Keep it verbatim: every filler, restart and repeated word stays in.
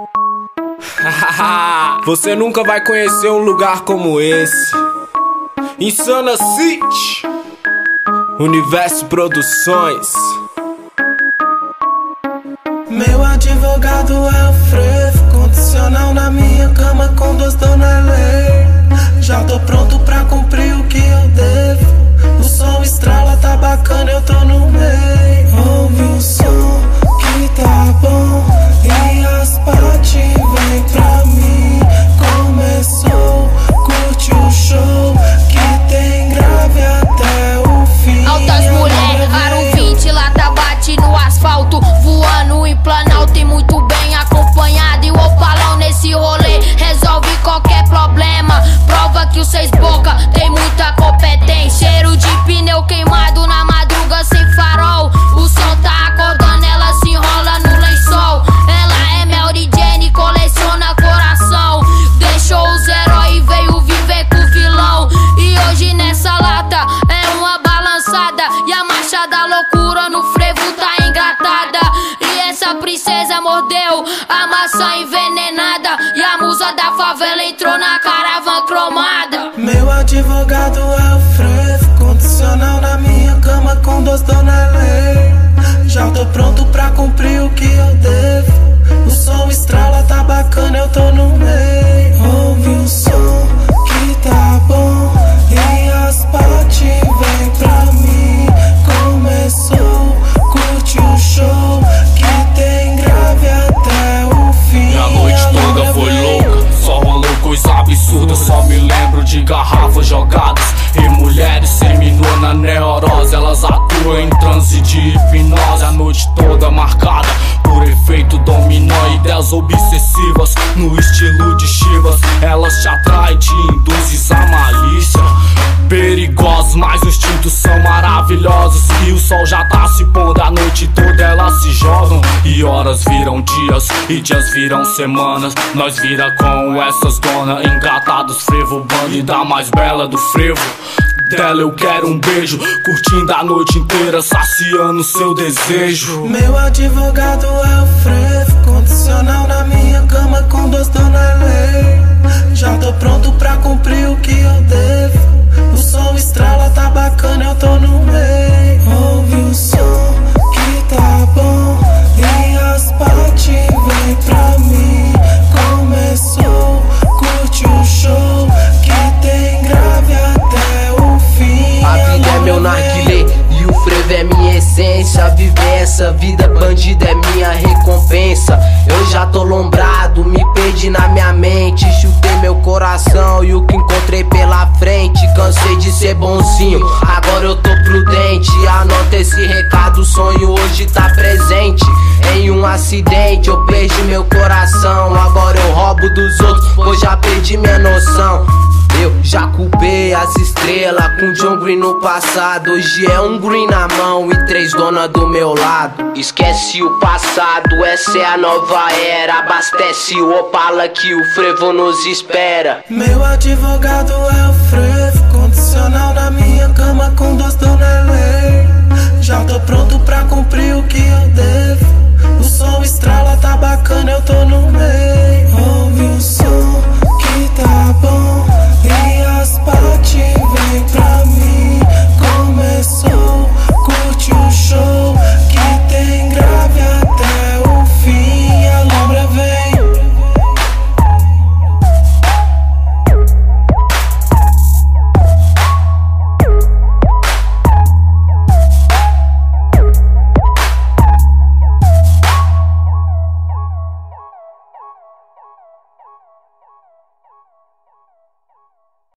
Você nunca vai conhecer um lugar como esse. Insana City, Universo Produções. Meu advogado é o frevo, condicional na minha cama com duas dona lei. Já tô pronto pra cumprir o que eu devo. O som estrala, tá bacana, eu tô no meio. Ouve o som que tá bom e as partes vem pra mim. Começou, curte o show que tem grave até o fim. Altas mulher, aro vinte, lata bate no asfalto, voando em Planalto e muito bem acompanhado. E o opalão nesse rolê resolve qualquer problema. Prova que o seis boca tem muita competência. Cheiro de pneu queimado na madruga sem farol. O som tá acordando, ela se enrola no lençol. Ela é Mary Jane, coleciona coração. Deixou os heróis e veio viver com o vilão. E hoje nessa lata é uma balançada, e a marcha da loucura no frevo tá engatada. E essa princesa mordeu a maçã envenenada, e a musa da favela entrou na caravana cromada. Meu advogado é o frevo, condicional na minha cama com duas dona lei. Já tô pronto pra cumprir o que eu devo. O som estrala, tá bacana, eu tô no meio. Ouve o som que tá bom e as partes vem pra mim. Começou, curte o show que tem grave até o fim. E a noite toda foi louca, só rolou coisa absurda. Só me lembro de garrafas jogadas e mulheres seminuas na neurose. Elas atuam em transe de hipnose. A noite toda marcada por efeito dominó, ideias obsessivas no estilo de Chivas. Elas te atraem, te induzes à malícia. Perigosos, mas os instintos são maravilhosos. E o sol já tá se pondo, a noite toda elas se jogam. E horas viram dias, e dias viram semanas. Nós vira com essas donas, engatados frevo, bandida mais bela do frevo. Dela eu quero um beijo, curtindo a noite inteira, saciando seu desejo. Meu advogado é o frevo, condicional na minha cama com duas dona lei. Já tô pronto pra cumprir o que eu devo. O som estrala, tá bacana, eu tô no meio. Ouve o som que tá bom e as partes vem pra mim. Começou, curte o show que tem grave até o fim. A vida é meu narguilé e o frevo é minha essência. Viver essa vida bandida é minha recompensa. Eu já tô lombrado, me perdi na minha mente. Chutei meu coração e o que encontrei pela frente. Cansei de ser bonzinho, agora eu tô prudente. Anota esse recado, o sonho hoje tá presente. Em um acidente eu perdi meu coração. Agora eu roubo dos outros, pois já perdi minha noção. Eu já culpei as estrelas com John Green no passado. Hoje é um green na mão e três donas do meu lado. Esquece o passado, essa é a nova era. Abastece o Opala que o frevo nos espera. Meu advogado é o frevo, condicional na minha cama com duas dona lei. Já tô pronto pra cumprir o que eu devo. O som estrala, tá bacana, eu